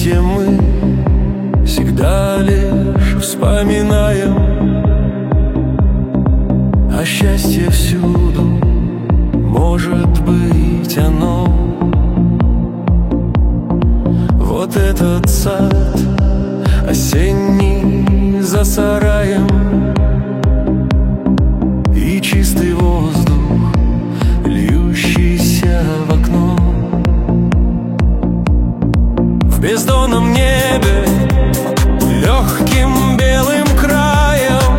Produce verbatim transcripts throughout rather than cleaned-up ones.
Вместе мы всегда лишь вспоминаем, а счастье всюду может быть оно. Вот этот сад осенний за сараем, и чистый воздух, льющийся в окно. В бездонном небе легким белым краем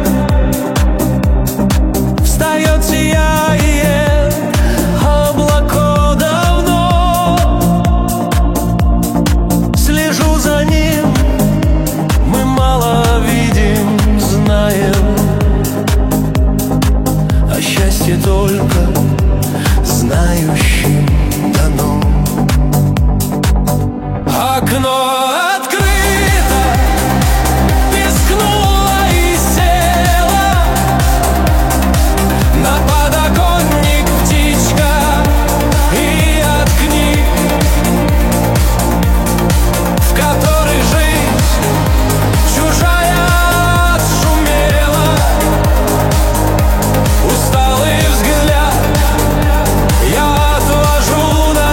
встает сияние облако давно. Слежу за ним, мы мало видим, знаем, а счастье только знающим дано. Окно открыто, пискнула и села на подоконник птичка, и от книг, в которой жизнь чужая отшумела, усталый взгляд я отвожу на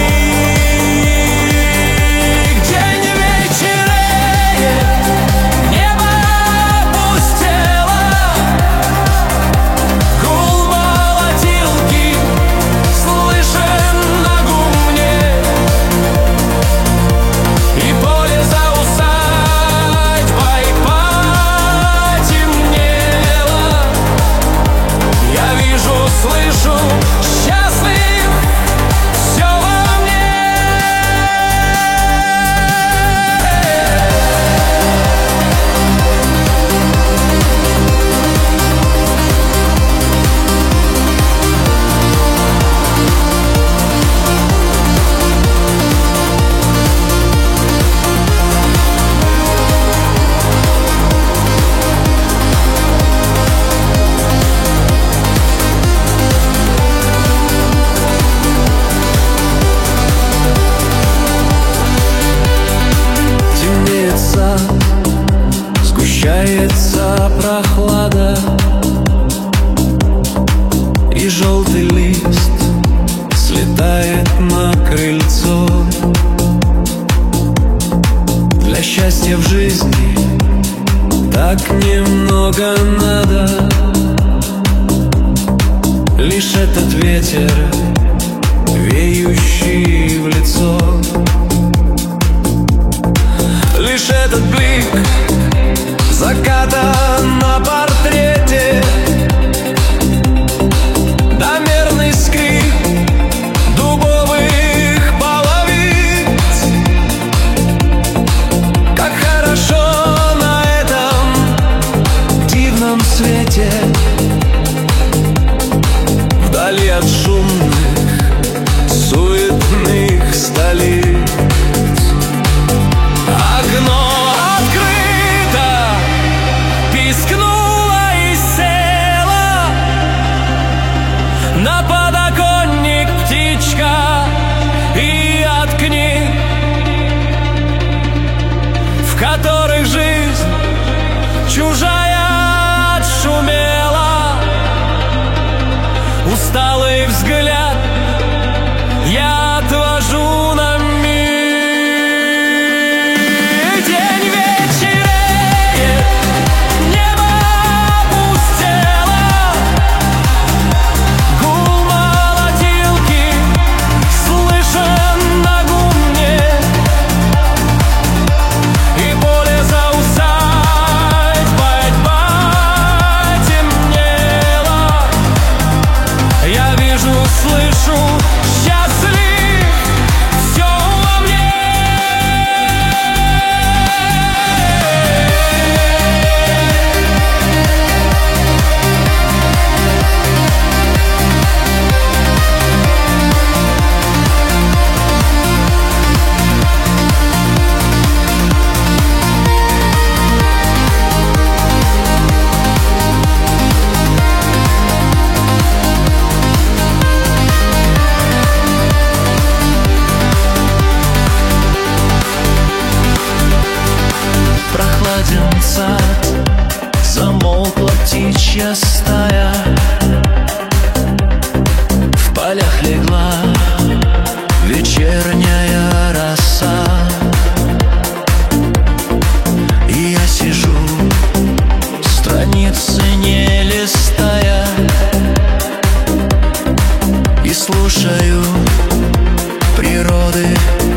слышу, счастлив, все во мне. Сгущается прохлада, и желтый лист слетает на крыльцо. Для счастья в жизни так немного надо, лишь этот ветер, веющий в лицо, лишь этот блик заката на портрете, да мерный скрип дубовых половиц. Как хорошо на этом дивном свете, вдали от шумных, суетных столиц. Окно открыто, пискнула и села на подоконник птичка, и от книг, в которых жизнь чужая отшумела, усталый взгляд я отвожу на миг. День вечереет, небо опустело, гул молотилки слышен на гумне, и поле за усадьбой потемнело. Я вижу, слышу, счастлив. слушаю природы.